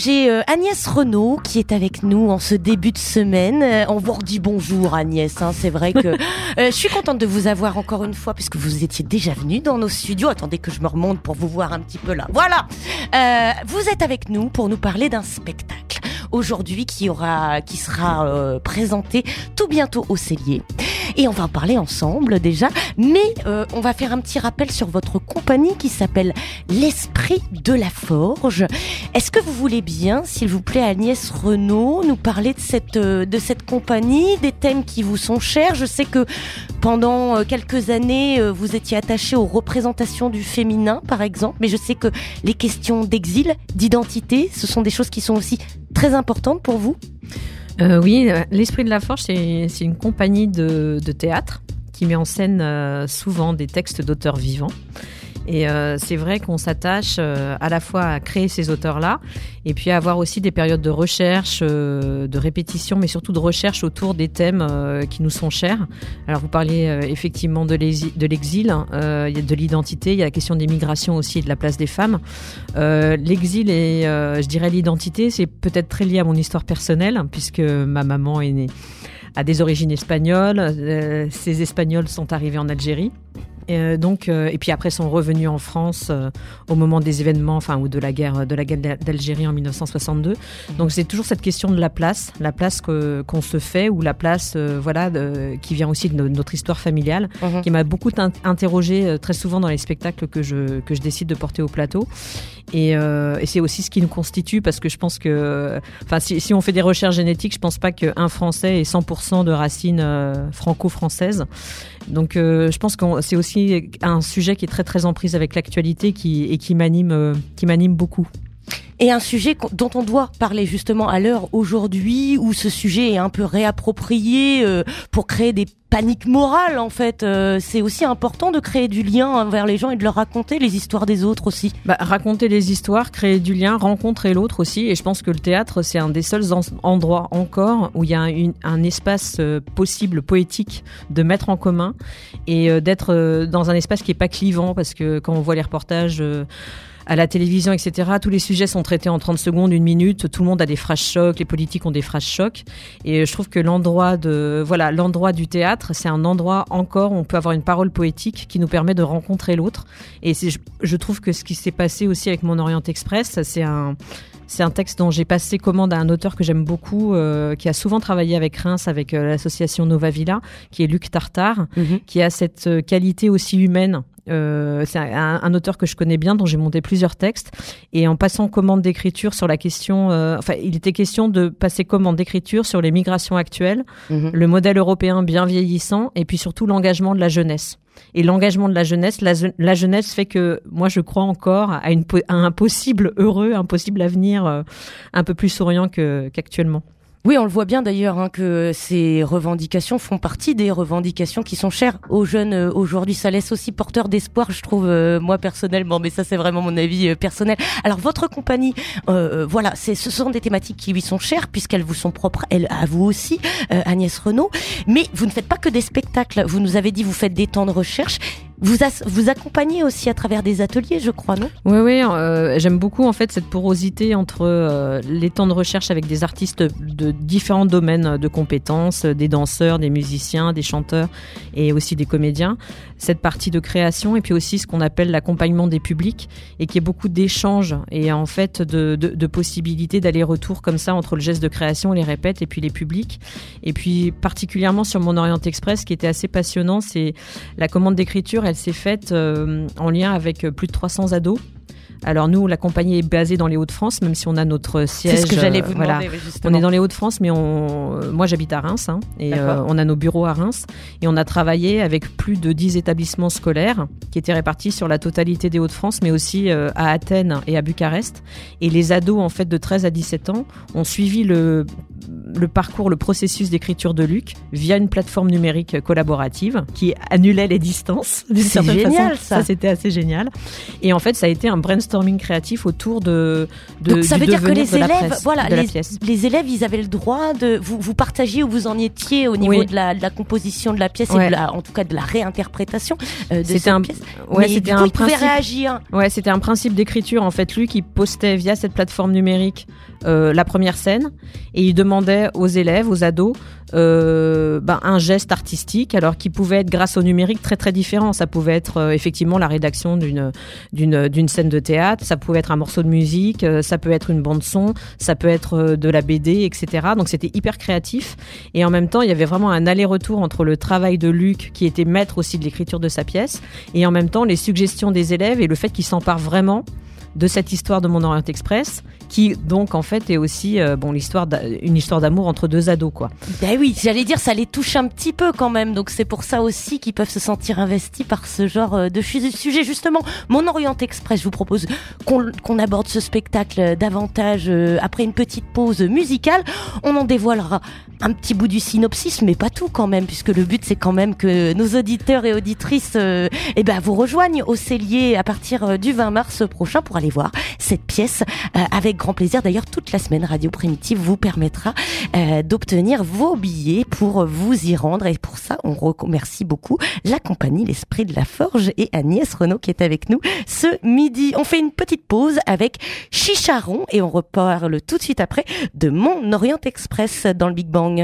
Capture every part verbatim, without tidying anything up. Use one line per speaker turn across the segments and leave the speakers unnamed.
j'ai euh, Agnès Renaud qui est avec nous en ce début de semaine. Euh, on vous redit bonjour Agnès, hein, c'est vrai que euh, je suis contente de vous avoir encore une fois puisque vous étiez déjà venue dans nos studios. Attendez que je me remonte pour vous voir un petit peu là. Voilà, euh, vous êtes avec nous pour nous parler d'un spectacle aujourd'hui qui aura, qui sera euh, présenté tout bientôt au Cellier. Et on va en parler ensemble déjà, mais euh, on va faire un petit rappel sur votre compagnie qui s'appelle L'Esprit de la Forge. Est-ce que vous voulez bien, s'il vous plaît, Agnès Renaud, nous parler de cette, euh, de cette compagnie, des thèmes qui vous sont chers? Je sais que pendant euh, quelques années, euh, vous étiez attachée aux représentations du féminin, par exemple, mais je sais que les questions d'exil, d'identité, ce sont des choses qui sont aussi très importantes pour vous.
Euh, oui, l'Esprit de la Forge, c'est, c'est une compagnie de, de théâtre qui met en scène euh, souvent des textes d'auteurs vivants. Et euh, c'est vrai qu'on s'attache euh, à la fois à créer ces auteurs-là et puis à avoir aussi des périodes de recherche, euh, de répétition, mais surtout de recherche autour des thèmes euh, qui nous sont chers. Alors vous parliez euh, effectivement de, l'exil, de l'exil, euh, il y a de l'identité, il y a la question des migrations aussi et de la place des femmes. Euh, l'exil et euh, je dirais l'identité, c'est peut-être très lié à mon histoire personnelle puisque ma maman est née à des origines espagnoles, euh, ces Espagnols sont arrivés en Algérie. Et euh, donc, euh, et puis après sont revenus en France euh, au moment des événements, enfin ou de la guerre, de la guerre d'Algérie en dix-neuf cent soixante-deux. Donc c'est toujours cette question de la place, la place que, qu'on se fait ou la place, euh, voilà, de, qui vient aussi de no, notre histoire familiale, mmh. qui m'a beaucoup in- interrogée euh, très souvent dans les spectacles que je que je décide de porter au plateau. Et, euh, et c'est aussi ce qui nous constitue parce que je pense que, enfin, si, si on fait des recherches génétiques, je pense pas qu'un Français ait cent pour cent de racines euh, franco-françaises. Donc, euh, je pense que c'est aussi un sujet qui est très très en prise avec l'actualité qui, et qui m'anime, euh, qui m'anime beaucoup.
Et un sujet dont on doit parler justement à l'heure aujourd'hui où ce sujet est un peu réapproprié euh, pour créer des paniques morales en fait. Euh, c'est aussi important de créer du lien envers les gens et de leur raconter les histoires des autres aussi.
Bah, raconter les histoires, créer du lien, rencontrer l'autre aussi. Et je pense que le théâtre, c'est un des seuls en- endroits encore où il y a une, un espace euh, possible, poétique, de mettre en commun et euh, d'être euh, dans un espace qui est pas clivant parce que quand on voit les reportages... Euh, à la télévision, et cetera. Tous les sujets sont traités en trente secondes, une minute. Tout le monde a des phrases chocs. Les politiques ont des phrases chocs. Et je trouve que l'endroit de, voilà, l'endroit du théâtre, c'est un endroit encore où on peut avoir une parole poétique qui nous permet de rencontrer l'autre. Et c'est, je, je trouve que ce qui s'est passé aussi avec mon Orient Express, c'est un, c'est un texte dont j'ai passé commande à un auteur que j'aime beaucoup, euh, qui a souvent travaillé avec Reims, avec euh, l'association Nova Villa, qui est Luc Tartare, mm-hmm. qui a cette euh, qualité aussi humaine. Euh, c'est un, un auteur que je connais bien, dont j'ai monté plusieurs textes. Et en passant commande d'écriture sur la question... Euh, enfin, il était question de passer commande d'écriture sur les migrations actuelles, mmh. le modèle européen bien vieillissant, et puis surtout l'engagement de la jeunesse. Et l'engagement de la jeunesse, la, la jeunesse fait que moi je crois encore à, une, à un possible heureux, un possible avenir euh, un peu plus souriant que, qu'actuellement.
Oui, on le voit bien d'ailleurs hein, que ces revendications font partie des revendications qui sont chères aux jeunes euh, aujourd'hui. Ça laisse aussi porteur d'espoir, je trouve, euh, moi personnellement, mais ça c'est vraiment mon avis euh, personnel. Alors votre compagnie, euh, voilà, c'est, ce sont des thématiques qui lui sont chères puisqu'elles vous sont propres, elles, à vous aussi, euh, Agnès Renaud. Mais vous ne faites pas que des spectacles, vous nous avez dit vous faites des temps de recherche. Vous, as, vous accompagnez aussi à travers des ateliers, je crois, non ?
Oui, oui. Euh, j'aime beaucoup en fait cette porosité entre euh, les temps de recherche avec des artistes de différents domaines de compétences, des danseurs, des musiciens, des chanteurs et aussi des comédiens. Cette partie de création et puis aussi ce qu'on appelle l'accompagnement des publics et qui est beaucoup d'échanges et en fait de, de, de possibilités d'aller-retour comme ça entre le geste de création, les répètes et puis les publics. Et puis particulièrement sur mon Orient Express, ce qui était assez passionnant, c'est la commande d'écriture. Elle s'est faite euh, en lien avec plus de trois cents ados. Alors nous, la compagnie est basée dans les Hauts-de-France, même si on a notre siège.
C'est ce que j'allais vous demander,
voilà.
oui, justement.
On est dans les Hauts-de-France, mais on, moi j'habite à Reims, hein, et euh, on a nos bureaux à Reims, et on a travaillé avec plus de dix établissements scolaires qui étaient répartis sur la totalité des Hauts-de-France, mais aussi euh, à Athènes et à Bucarest. Et les ados, en fait, de treize à dix-sept ans, ont suivi le le parcours, le processus d'écriture de Luc via une plateforme numérique collaborative qui annulait les distances.
C'est génial,
façon.
ça.
Ça, c'était assez génial. Et en fait, ça a été un brainstorming créatif autour de, de
Donc ça
du
veut dire que les
devenir de la
élèves,
presse,
voilà,
de la
les,
pièce.
les élèves, ils avaient le droit de vous, vous partagiez où vous en étiez au niveau
Oui.
de, la, de la composition de la pièce
Ouais.
et de la, en tout cas de la réinterprétation euh, de
C'était
cette
un-
pièce.
ouais,
Mais
c'était
du coup,
un
ils pouvaient
principe.
réagir.
Ouais, c'était un principe d'écriture. En fait, lui qui postait via cette plateforme numérique euh, la première scène et il demandait aux élèves, aux ados, euh, ben, un geste artistique, alors qui pouvait être grâce au numérique très très différent. Ça pouvait être euh, effectivement la rédaction d'une d'une d'une scène de théâtre, ça pouvait être un morceau de musique, euh, ça peut être une bande son, ça peut être euh, de la B D, et cetera. Donc c'était hyper créatif et en même temps il y avait vraiment un aller-retour entre le travail de Luc qui était maître aussi de l'écriture de sa pièce et en même temps les suggestions des élèves et le fait qu'ils s'emparent vraiment de cette histoire de Mon Orient Express, qui donc en fait est aussi euh, bon l'histoire d'a- une histoire d'amour entre deux ados quoi.
Ben oui, j'allais dire, ça les touche un petit peu quand même. Donc c'est pour ça aussi qu'ils peuvent se sentir investis par ce genre euh, de chu- sujet. Justement, Mon Orient Express, je vous propose qu'on qu'on aborde ce spectacle davantage euh, après une petite pause musicale. On en dévoilera un petit bout du synopsis, mais pas tout quand même, puisque le but c'est quand même que nos auditeurs et auditrices euh, eh ben, vous rejoignent au Cellier à partir euh, du vingt mars prochain pour aller voir cette pièce euh, avec grand plaisir. D'ailleurs, toute la semaine, Radio Primitive vous permettra euh, d'obtenir vos billets pour vous y rendre. Et pour ça, on remercie beaucoup la compagnie L'Esprit de la Forge et Agnès Renaud qui est avec nous ce midi. On fait une petite pause avec Chicharon et on reparle tout de suite après de Mon Orient Express dans le Big Bang.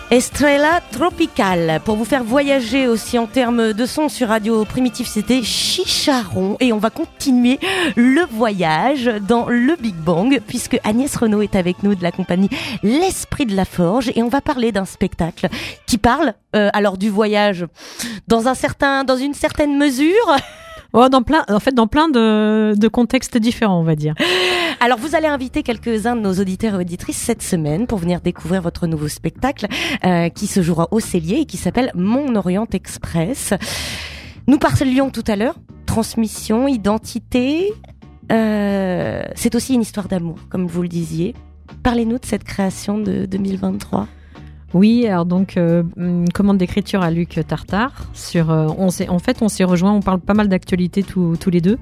Estrella Tropical, pour vous faire voyager aussi en termes de son sur Radio Primitive, c'était Chicharon. Et on va continuer le voyage dans le Big Bang, puisque Agnès Renaud est avec nous de la compagnie L'Esprit de la Forge. Et on va parler d'un spectacle qui parle euh, alors du voyage dans, un certain, dans une certaine mesure.
Oh, dans plein, en fait, dans plein de, de contextes différents, on va dire.
Alors, vous allez inviter quelques-uns de nos auditeurs et auditrices cette semaine pour venir découvrir votre nouveau spectacle euh, qui se jouera au Cellier et qui s'appelle Mon Orient Express. Nous parlions tout à l'heure, transmission, identité. Euh, c'est aussi une histoire d'amour, comme vous le disiez. Parlez-nous de cette création de deux mille vingt-trois.
Oui, alors donc euh, une commande d'écriture à Luc Tartare. Sur, euh, on s'est, en fait, on s'est rejoint. On parle pas mal d'actualité tous, tous les deux,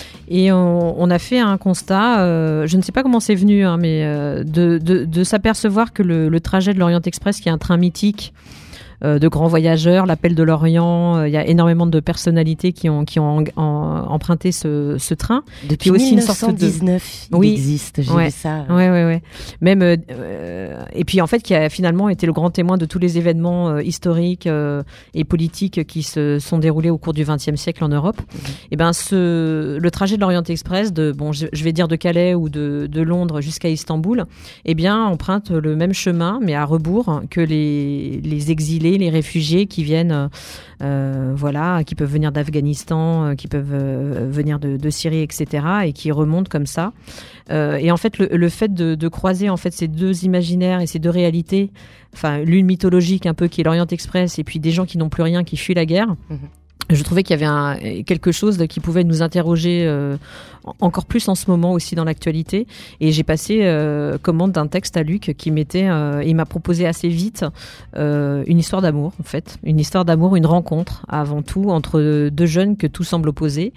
et on, on a fait un constat. Euh, je ne sais pas comment c'est venu, hein, mais euh, de, de, de s'apercevoir que le, le trajet de l'Orient Express, qui est un train mythique euh, de grands voyageurs, l'appel de l'Orient, il euh, y a énormément de personnalités qui ont qui ont en, en, emprunté ce, ce train.
Depuis
aussi
mille neuf cent dix-neuf,
une sorte de...
il
oui.
existe. J'ai
ouais.
vu ça.
Ouais, ouais, ouais. Même euh, et puis en fait, qui a finalement été le grand témoin de tous les événements euh, historiques euh, et politiques qui se sont déroulés au cours du vingtième siècle en Europe. Mmh. Et ben, ce le trajet de l'Orient Express, de bon, je, je vais dire de Calais ou de, de Londres jusqu'à Istanbul, eh bien, emprunte le même chemin, mais à rebours que les les exilés, les réfugiés qui viennent, euh, voilà, qui peuvent venir d'Afghanistan, euh, qui peuvent euh, venir de, de Syrie, et cetera, et qui remontent comme ça. Euh, et en fait, le, le fait de, de croiser en fait ces deux imaginaires et ces deux réalités, enfin l'une mythologique un peu qui est l'Orient Express, et puis des gens qui n'ont plus rien, qui fuient la guerre. Mmh. Je trouvais qu'il y avait un, quelque chose de, qui pouvait nous interroger euh, encore plus en ce moment aussi dans l'actualité. Et j'ai passé euh, commande d'un texte à Luc qui m'était, euh, il m'a proposé assez vite euh, une histoire d'amour en fait, une histoire d'amour, une rencontre avant tout entre deux jeunes que tout semble opposer.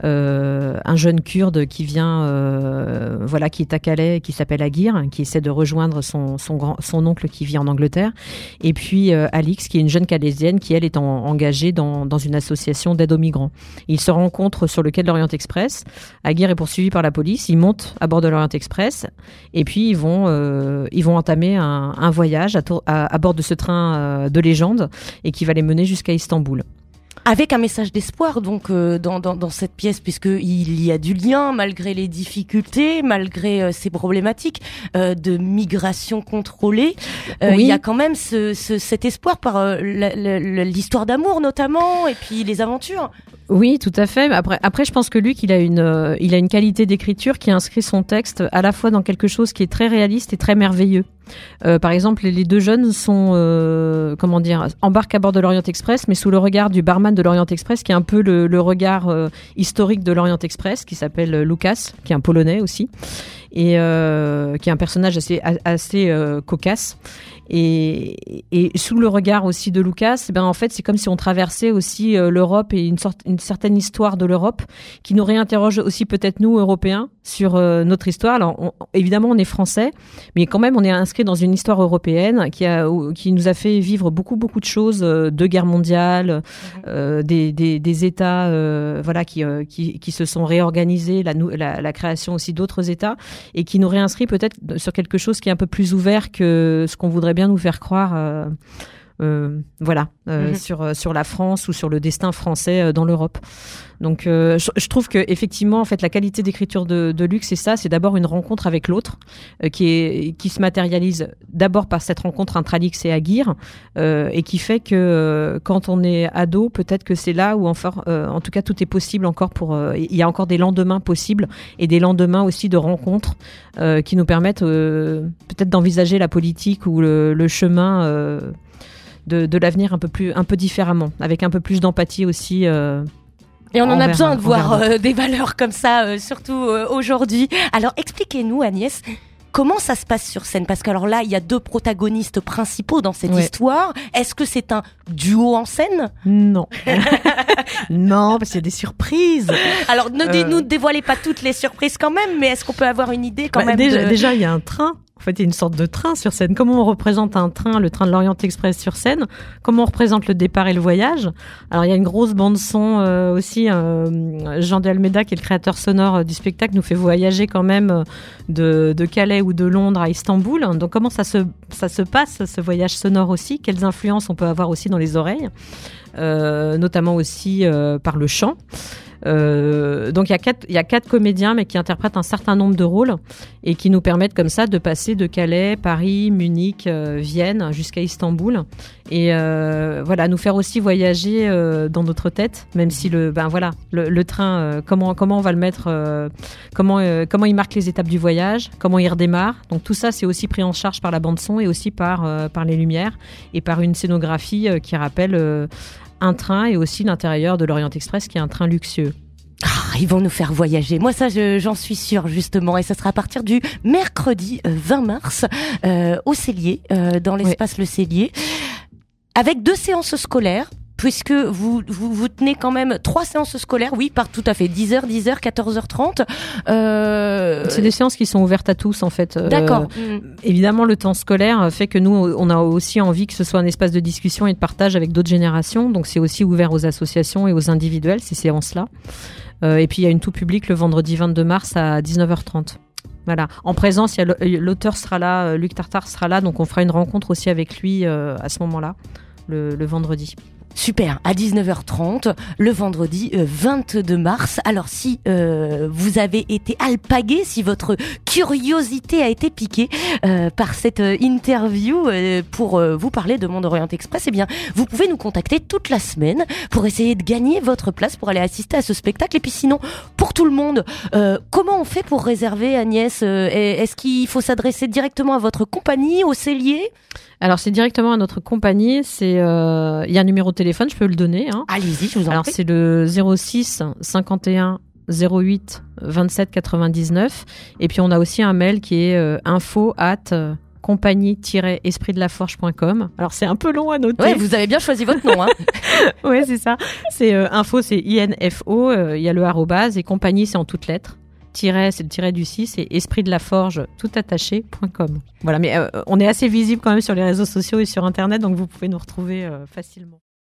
Euh, un jeune Kurde qui vient, euh, voilà, qui est à Calais, qui s'appelle Aguirre, qui essaie de rejoindre son son grand, son oncle qui vit en Angleterre. Et puis euh, Alix, qui est une jeune Calaisienne qui elle est en, engagée dans dans une association d'aide aux migrants. Ils se rencontrent sur le quai de l'Orient Express. Aguirre est poursuivi par la police. Ils montent à bord de l'Orient Express et puis ils vont, euh, ils vont entamer un, un voyage à, tour, à, à bord de ce train euh, de légende et qui va les mener jusqu'à Istanbul.
Avec un message d'espoir donc euh, dans, dans dans cette pièce, puisque il y a du lien malgré les difficultés, malgré euh, ces problématiques euh, de migration contrôlée. Euh, oui. Il y a quand même ce, ce cet espoir par euh, la, la, l'histoire d'amour notamment, et puis les aventures.
Oui, tout à fait. Après, après, je pense que Luc, il a une, euh, il a une qualité d'écriture qui inscrit son texte à la fois dans quelque chose qui est très réaliste et très merveilleux. Euh, par exemple, les deux jeunes sont, euh, comment dire, embarquent à bord de l'Orient Express, mais sous le regard du barman de l'Orient Express, qui est un peu le, le regard euh, historique de l'Orient Express, qui s'appelle Lucas, qui est un Polonais aussi, et euh, qui est un personnage assez, assez euh, cocasse. Et, et sous le regard aussi de Lucas, ben en fait, c'est comme si on traversait aussi euh, l'Europe et une sorte, une certaine histoire de l'Europe qui nous réinterroge aussi peut-être nous Européens sur euh, notre histoire. Alors on, évidemment, on est français, mais quand même, on est inscrit dans une histoire européenne qui a, qui nous a fait vivre beaucoup beaucoup de choses, euh, deux guerres mondiales, euh, des, des, des États, euh, voilà, qui, euh, qui qui se sont réorganisés, la, la, la création aussi d'autres États, et qui nous réinscrit peut-être sur quelque chose qui est un peu plus ouvert que ce qu'on voudrait bien nous faire croire, euh, euh, voilà, euh, mm-hmm. sur sur la France ou sur le destin français euh, dans l'Europe. Donc, euh, je, je trouve que effectivement, en fait, la qualité d'écriture de, de Luc, c'est ça, c'est d'abord une rencontre avec l'autre, euh, qui est qui se matérialise d'abord par cette rencontre entre Alix et Aguirre, euh, et qui fait que euh, quand on est ado, peut-être que c'est là où enfin, euh, en tout cas, tout est possible encore pour. Euh, il y a encore des lendemains possibles et des lendemains aussi de rencontres euh, qui nous permettent euh, peut-être d'envisager la politique ou le, le chemin euh, de, de l'avenir un peu plus, un peu différemment, avec un peu plus d'empathie aussi. Euh,
Et on en a besoin de voir euh, des valeurs comme ça, euh, surtout euh, aujourd'hui. Alors, expliquez-nous, Agnès, comment ça se passe sur scène ? Parce que alors là, il y a deux protagonistes principaux dans cette ouais. histoire. Est-ce que c'est un duo en scène ?
Non. Non, parce qu'il y a des surprises.
Alors, ne euh... nous dévoilez pas toutes les surprises quand même, mais est-ce qu'on peut avoir une idée quand
bah,
même
déjà,
de...
déjà, il y a un train. En fait, il y a une sorte de train sur scène. Comment on représente un train, le train de l'Orient Express sur scène? Comment on représente le départ et le voyage? Alors, il y a une grosse bande son euh, aussi. Euh, Jean de Almeida, qui est le créateur sonore euh, du spectacle, nous fait voyager quand même de, de Calais ou de Londres à Istanbul. Donc, comment ça se, ça se passe, ce voyage sonore aussi? Quelles influences on peut avoir aussi dans les oreilles, euh, notamment aussi euh, par le chant. Euh, donc il y a quatre, il y a quatre comédiens, mais qui interprètent un certain nombre de rôles et qui nous permettent comme ça de passer de Calais, Paris, Munich, euh, Vienne jusqu'à Istanbul et euh, voilà, nous faire aussi voyager euh, dans notre tête, même si le, ben voilà, le, le train, euh, comment comment on va le mettre, euh, comment euh, comment il marque les étapes du voyage, comment il redémarre. Donc tout ça c'est aussi pris en charge par la bande son et aussi par euh, par les lumières et par une scénographie euh, qui rappelle euh, un train et aussi l'intérieur de l'Orient Express qui est un train luxueux.
Ah, ils vont nous faire voyager. Moi, ça, je, j'en suis sûre, justement. Et ça sera à partir du mercredi euh, vingt mars euh, au Cellier, euh, dans l'espace oui. Le Cellier, avec deux séances scolaires. Puisque vous, vous, vous tenez quand même trois séances scolaires, oui, par tout à fait, dix heures, dix heures, quatorze heures trente. Euh...
C'est des séances qui sont ouvertes à tous, en fait.
D'accord.
Euh, mmh. Évidemment, le temps scolaire fait que nous, on a aussi envie que ce soit un espace de discussion et de partage avec d'autres générations. Donc, c'est aussi ouvert aux associations et aux individuels, ces séances-là. Euh, et puis, il y a une tout public le vendredi vingt-deux mars à dix-neuf heures trente. Voilà. En présence, il y a l'auteur sera là, Luc Tartare sera là, donc on fera une rencontre aussi avec lui euh, à ce moment-là, le, le vendredi.
Super, à dix-neuf heures trente, le vendredi euh, vingt-deux mars. Alors si euh, vous avez été alpagué, si votre curiosité a été piquée euh, par cette euh, interview euh, pour euh, vous parler de Monde Orient Express, eh bien vous pouvez nous contacter toute la semaine pour essayer de gagner votre place pour aller assister à ce spectacle. Et puis sinon, pour tout le monde, euh, comment on fait pour réserver, Agnès? euh, Est-ce qu'il faut s'adresser directement à votre compagnie, au Cellier?
Alors c'est directement à notre compagnie, c'est euh, il y a un numéro de téléphone, je peux le donner hein.
Allez-y, je vous en
Alors
prie.
c'est le zéro six cinquante et un zéro huit vingt-sept quatre-vingt-dix-neuf et puis on a aussi un mail qui est euh, info at compagnie tiret esprit de la forge point com. Alors c'est un peu long à noter.
Ouais, vous avez bien choisi votre nom hein.
Ouais, c'est ça. C'est euh, info c'est I N F O, il euh, y a le arrobase et compagnie c'est en toutes lettres. Tiret, c'est le tiret du six, et esprit de la forge tout attaché point com. Voilà, mais euh, on est assez visible quand même sur les réseaux sociaux et sur internet, donc vous pouvez nous retrouver euh, facilement.